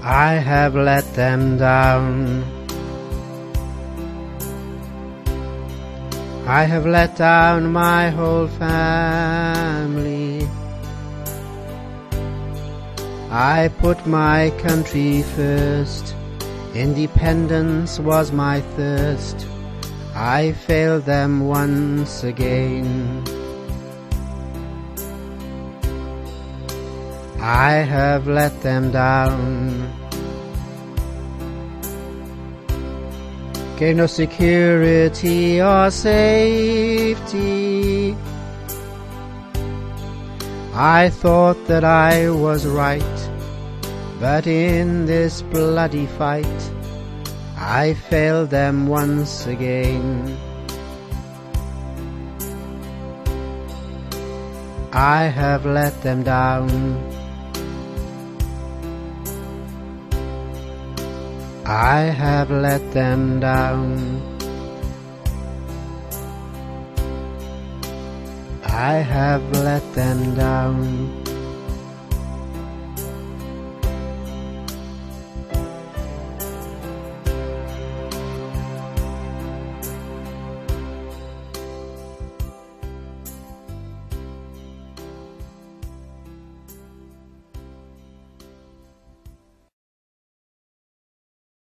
I have let them down. I have let down my whole family. I put my country first. Independence was my thirst. I failed them once again. I have let them down. Gave no security or safety. I thought that I was right, but in this bloody fight I failed them once again. I have let them down. I have let them down. I have let them down.